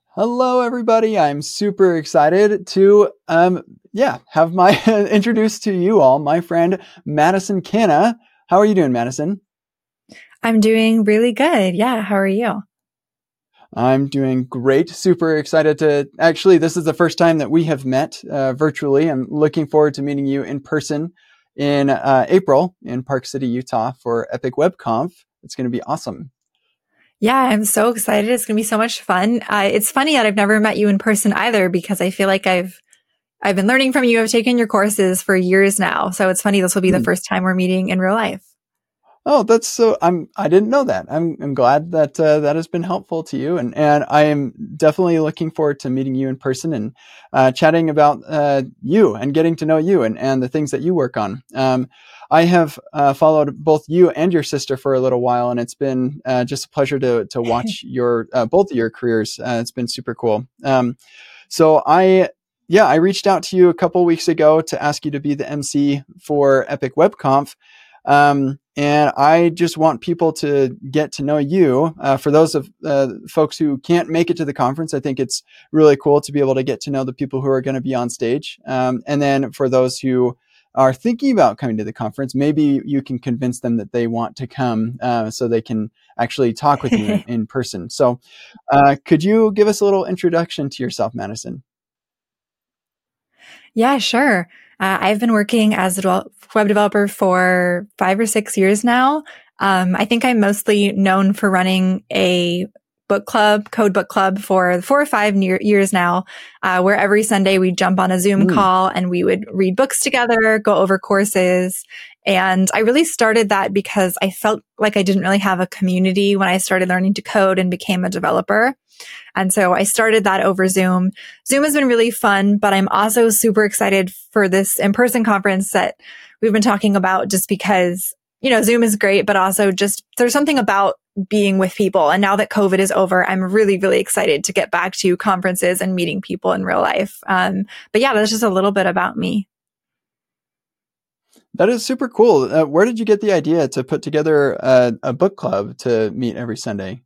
Hello, everybody. I'm super excited to, have my introduce to you all my friend Madison Canna. How are you doing, Madison? I'm doing really good. Yeah. How are you? I'm doing great. Super excited to actually. This is the first time that we have met virtually. I'm looking forward to meeting you in person in April in Park City, Utah, for Epic WebConf. It's going to be awesome. Yeah, I'm so excited. It's going to be so much fun. It's funny that I've never met you in person either because I feel like I've been learning from you. I've taken your courses for years now. So it's funny this will be the Hmm. first time we're meeting in real life. Oh, that's so. I didn't know that. I'm glad that that has been helpful to you, and I am definitely looking forward to meeting you in person and chatting about you and getting to know you and the things that you work on. I have followed both you and your sister for a little while, and it's been just a pleasure to watch your both of your careers. It's been super cool. So I reached out to you a couple weeks ago to ask you to be the MC for Epic WebConf. And I just want people to get to know you. For those of folks who can't make it to the conference, I think it's really cool to be able to get to know the people who are going to be on stage. And then for those who are thinking about coming to the conference, maybe you can convince them that they want to come so they can actually talk with you in person. So could you give us a little introduction to yourself, Madison? Yeah, sure. I've been working as a web developer for 5 or 6 years now. I think I'm mostly known for running a book club, code book club for 4 or 5 years now, where every Sunday we jump on a Zoom Mm, call and we would read books together, go over courses. And I really started that because I felt like I didn't really have a community when I started learning to code and became a developer. And so I started that over Zoom. Zoom has been really fun, but I'm also super excited for this in-person conference that we've been talking about just because, Zoom is great, but also just there's something about being with people. And now that COVID is over, I'm really, really excited to get back to conferences and meeting people in real life. But yeah, that's just a little bit about me. that is super cool. Where did you get the idea to put together a book club to meet every Sunday?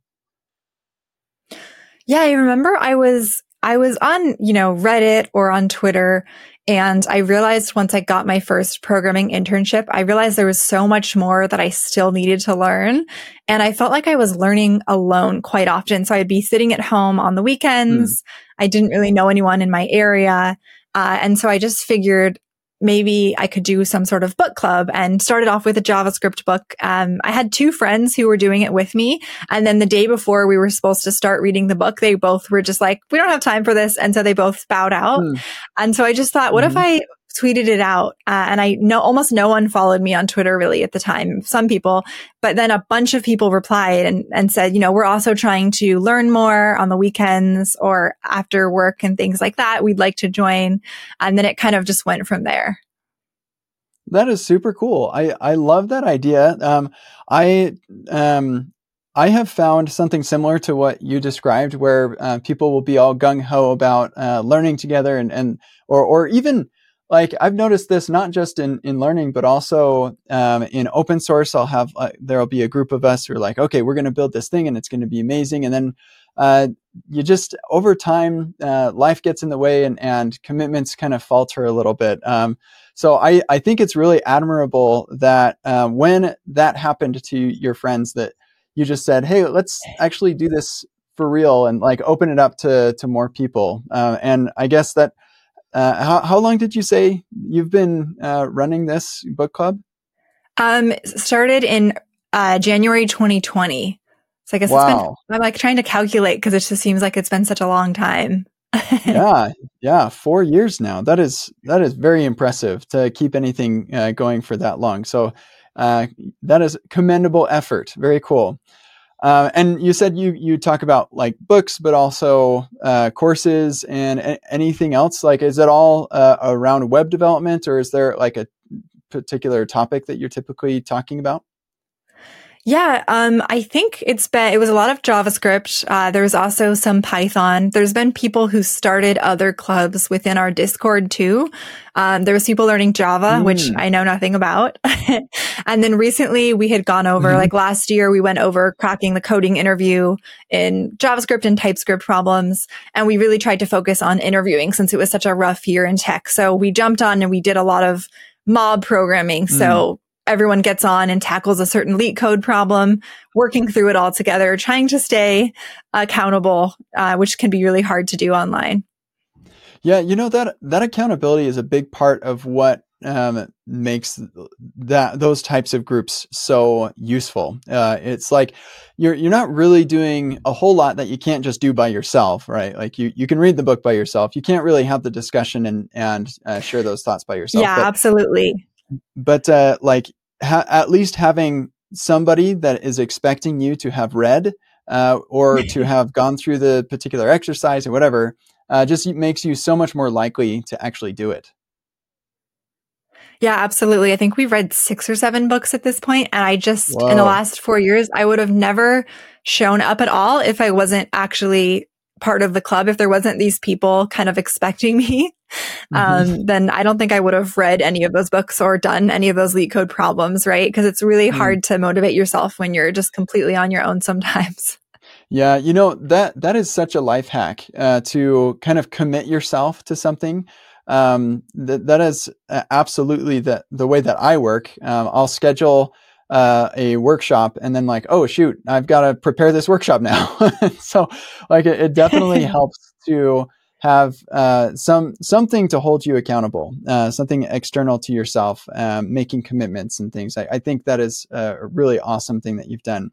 Yeah, I remember I was on, Reddit or on Twitter, and I realized once I got my first programming internship, I realized there was so much more that I still needed to learn. And I felt like I was learning alone quite often. So I'd be sitting at home on the Hmm. weekends. I didn't really know anyone in my area. And so I just figured maybe I could do some sort of book club and started off with a JavaScript book. I had two friends who were doing it with me. And then the day before we were supposed to start reading the book, they both were just like, we don't have time for this. And so they both bowed out. Hmm. And so I just thought, what if Hmm. I tweeted it out? And I know almost no one followed me on Twitter really at the time, some people, but then a bunch of people replied and said, we're also trying to learn more on the weekends or after work and things like that. We'd like to join. And then it kind of just went from there. That is super cool. I love that idea. I um, I have found something similar to what you described, where people will be all gung ho about learning together, or even like I've noticed this not just in learning, but also in open source. There'll be a group of us who are like, okay, we're going to build this thing and it's going to be amazing, and then uh, you just over time life gets in the way and commitments kind of falter a little bit. So I think it's really admirable that when that happened to your friends, that you just said, hey, let's actually do this for real and like open it up to more people. And I guess that how long did you say you've been running this book club? Started in January 2020. So I guess Wow. I'm like trying to calculate because it just seems like it's been such a long time. Yeah, yeah, 4 years now. That is very impressive to keep anything going for that long. So uh, that is commendable effort. Very cool. And you said you talk about like books, but also courses and anything else. Like, is it all around web development, or is there like a particular topic that you're typically talking about? Yeah, I think it was a lot of JavaScript. There was also some Python. There's been people who started other clubs within our Discord too. There was people learning Java, which I know nothing about. And then recently we had gone over, like last year, we went over cracking the coding interview in JavaScript and TypeScript problems. And we really tried to focus on interviewing since it was such a rough year in tech. So we jumped on and we did a lot of mob programming. So everyone gets on and tackles a certain leak code problem, working through it all together, trying to stay accountable, which can be really hard to do online. Yeah, that accountability is a big part of what makes those types of groups so useful. It's like you're not really doing a whole lot that you can't just do by yourself, right? Like you can read the book by yourself. You can't really have the discussion and share those thoughts by yourself. Yeah, absolutely. But at least having somebody that is expecting you to have read or to have gone through the particular exercise or whatever just makes you so much more likely to actually do it. Yeah, absolutely. I think we've read 6 or 7 books at this point, and I just Whoa. In the last 4 years, I would have never shown up at all if I wasn't actually part of the club. If there wasn't these people kind of expecting me, then I don't think I would have read any of those books or done any of those leak code problems, right? Because it's really hard to motivate yourself when you're just completely on your own sometimes. Yeah, that is such a life hack to kind of commit yourself to something. That is absolutely the way that I work. I'll schedule a workshop and then like, oh shoot, I've got to prepare this workshop now. So like it definitely helps to have something to hold you accountable, something external to yourself, making commitments and things. I think that is a really awesome thing that you've done.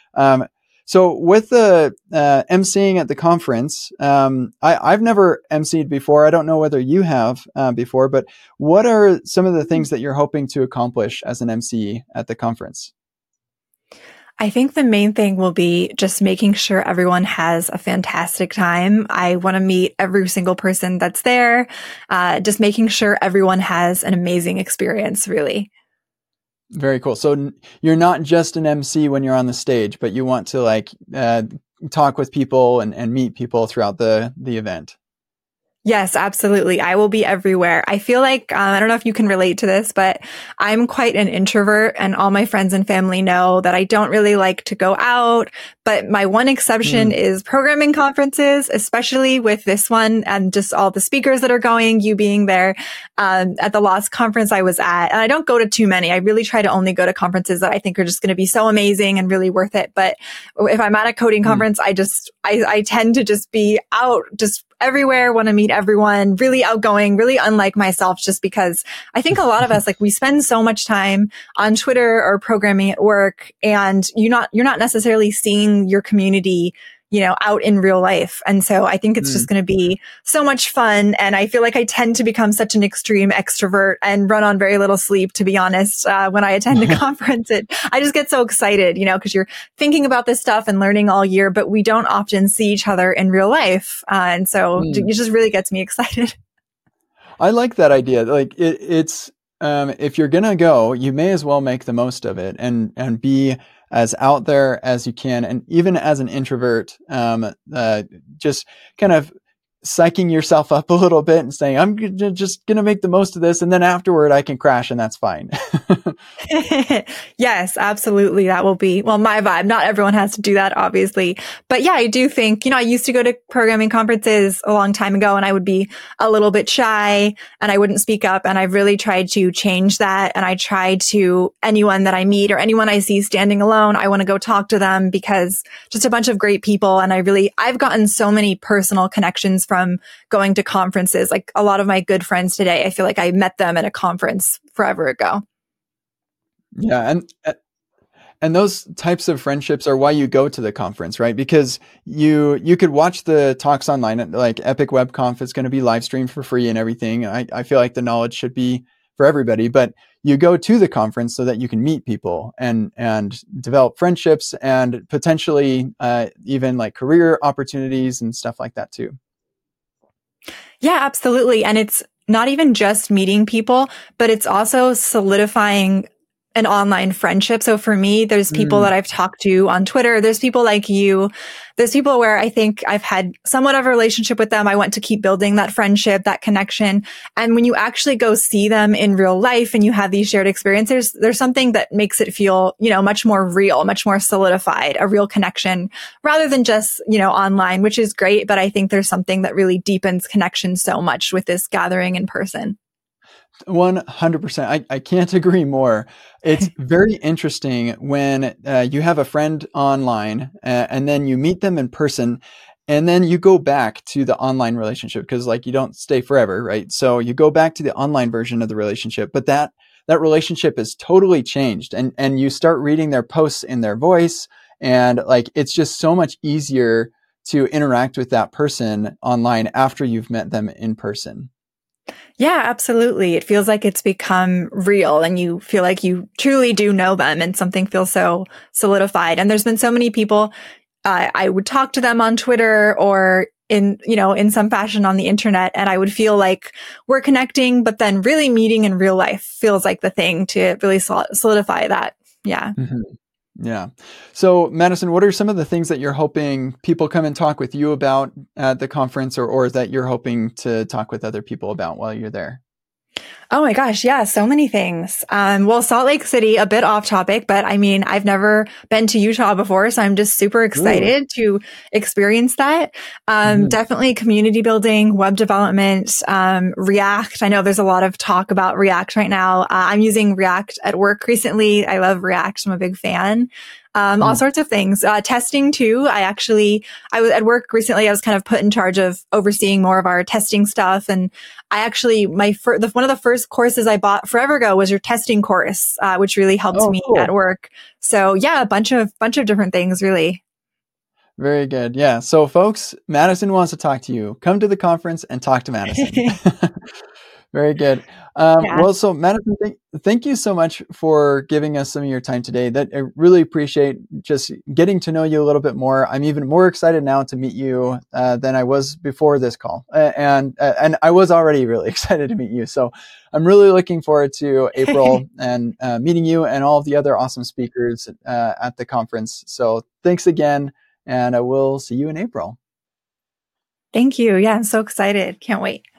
So with the emceeing at the conference, I've never emceed before. I don't know whether you have before, but what are some of the things that you're hoping to accomplish as an MC at the conference? I think the main thing will be just making sure everyone has a fantastic time. I want to meet every single person that's there, just making sure everyone has an amazing experience, really. Very cool. So you're not just an MC when you're on the stage, but you want to talk with people and meet people throughout the event. Yes, absolutely. I will be everywhere. I feel like, I don't know if you can relate to this, but I'm quite an introvert and all my friends and family know that I don't really like to go out. But my one exception is programming conferences, especially with this one and just all the speakers that are going, you being there, at the last conference I was at. And I don't go to too many. I really try to only go to conferences that I think are just going to be so amazing and really worth it. But if I'm at a coding conference, I tend to just be out, just everywhere, want to meet everyone, really outgoing, really unlike myself, just because I think a lot of us, we spend so much time on Twitter or programming at work, and you're not necessarily seeing your community, out in real life. And so I think it's just going to be so much fun. And I feel like I tend to become such an extreme extrovert and run on very little sleep, to be honest. When I attend a conference, I just get so excited, because you're thinking about this stuff and learning all year, but we don't often see each other in real life. And so it just really gets me excited. I like that idea. It's if you're going to go, you may as well make the most of it and be as out there as you can. And even as an introvert, just kind of psyching yourself up a little bit and saying, I'm just going to make the most of this. And then afterward I can crash and that's fine. Yes, absolutely. That will be, my vibe. Not everyone has to do that, obviously. But yeah, I do think, I used to go to programming conferences a long time ago and I would be a little bit shy and I wouldn't speak up. And I've really tried to change that. And I try to anyone that I meet or anyone I see standing alone, I want to go talk to them because just a bunch of great people. And I've gotten so many personal connections from going to conferences. Like a lot of my good friends today, I feel like I met them at a conference forever ago. Yeah. And those types of friendships are why you go to the conference, right? Because you could watch the talks online, like Epic WebConf is going to be live streamed for free and everything. I feel like the knowledge should be for everybody, but you go to the conference so that you can meet people and develop friendships and potentially even like career opportunities and stuff like that too. Yeah, absolutely. And it's not even just meeting people, but it's also solidifying an online friendship. So for me, there's people that I've talked to on Twitter. There's people like you. There's people where I think I've had somewhat of a relationship with them. I want to keep building that friendship, that connection. And when you actually go see them in real life and you have these shared experiences, there's something that makes it feel, much more real, much more solidified, a real connection rather than just, online, which is great. But I think there's something that really deepens connection so much with this gathering in person. 100%. I can't agree more. It's very interesting when you have a friend online and then you meet them in person and then you go back to the online relationship because you don't stay forever, right? So you go back to the online version of the relationship, but that relationship is totally changed and you start reading their posts in their voice and it's just so much easier to interact with that person online after you've met them in person. Yeah, absolutely. It feels like it's become real and you feel like you truly do know them and something feels so solidified. And there's been so many people, I would talk to them on Twitter or in some fashion on the internet. And I would feel like we're connecting, but then really meeting in real life feels like the thing to really solidify that. Yeah. Mm-hmm. Yeah. So Madison, what are some of the things that you're hoping people come and talk with you about at the conference or that you're hoping to talk with other people about while you're there? Oh my gosh. Yeah. So many things. Well, Salt Lake City, a bit off topic, but I mean, I've never been to Utah before, so I'm just super excited to experience that. Definitely community building, web development, React. I know there's a lot of talk about React right now. I'm using React at work recently. I love React. I'm a big fan. All sorts of things. Testing too. I was at work recently. I was kind of put in charge of overseeing more of our testing stuff. And I actually, one of the first courses I bought forever ago was your testing course, which really helped me at work. So yeah, a bunch of different things really. Very good. Yeah. So folks, Madison wants to talk to you. Come to the conference and talk to Madison. Very good. Well, so Madison, thank you so much for giving us some of your time today. I really appreciate just getting to know you a little bit more. I'm even more excited now to meet you than I was before this call. And I was already really excited to meet you. So I'm really looking forward to April and meeting you and all of the other awesome speakers at the conference. So thanks again, and I will see you in April. Thank you. Yeah, I'm so excited. Can't wait.